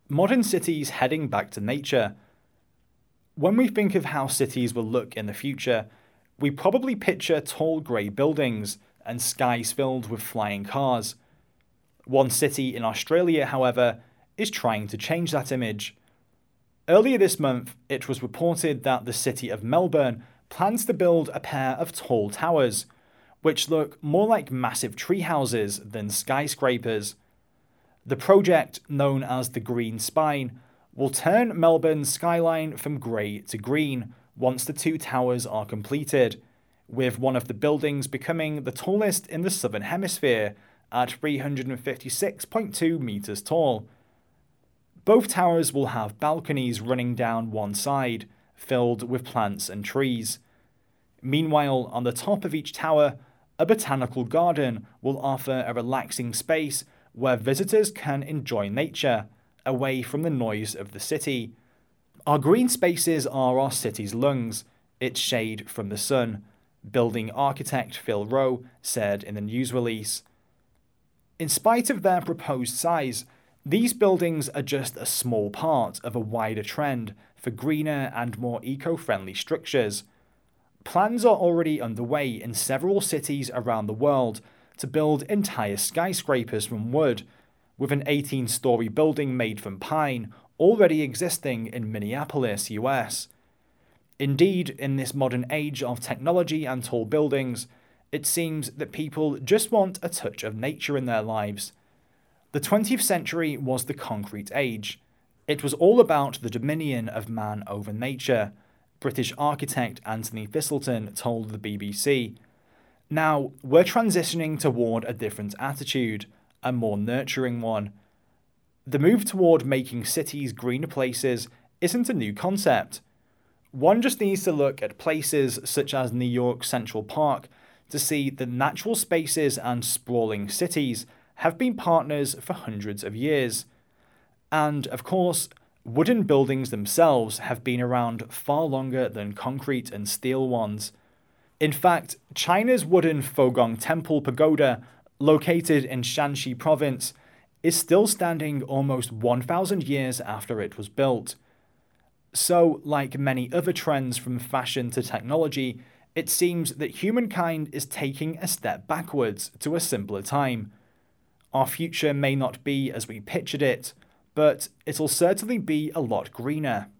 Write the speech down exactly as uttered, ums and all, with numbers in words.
Modern cities heading back to nature. When we think of how cities will look in the future, we probably picture tall grey buildings and skies filled with flying cars. One city in Australia, however, is trying to change that image. Earlier this month, it was reported that the city of Melbourne plans to build a pair of tall towers, which look more like massive tree houses than skyscrapers. The project, known as the Green Spine, will turn Melbourne's skyline from grey to green once the two towers are completed, with one of the buildings becoming the tallest in the Southern Hemisphere at three hundred fifty-six point two metres tall. Both towers will have balconies running down one side, filled with plants and trees. Meanwhile, on the top of each tower, a botanical garden will offer a relaxing space where visitors can enjoy nature, away from the noise of the city. Our green spaces are our city's lungs, its shade from the sun, building architect Phil Rowe said in the news release. In spite of their proposed size, these buildings are just a small part of a wider trend for greener and more eco-friendly structures. Plans are already underway in several cities around the world to build entire skyscrapers from wood, with an eighteen-story building made from pine already existing in Minneapolis, U S. Indeed, in this modern age of technology and tall buildings, it seems that people just want a touch of nature in their lives. The twentieth century was the concrete age. It was all about the dominion of man over nature, British architect Anthony Thistleton told the B B C. Now, we're transitioning toward a different attitude, a more nurturing one. The move toward making cities greener places isn't a new concept. One just needs to look at places such as New York Central Park to see that natural spaces and sprawling cities have been partners for hundreds of years. And, of course, wooden buildings themselves have been around far longer than concrete and steel ones. In fact, China's wooden Fogong Temple Pagoda, located in Shanxi province, is still standing almost one thousand years after it was built. So, like many other trends from fashion to technology, it seems that humankind is taking a step backwards to a simpler time. Our future may not be as we pictured it, but it'll certainly be a lot greener.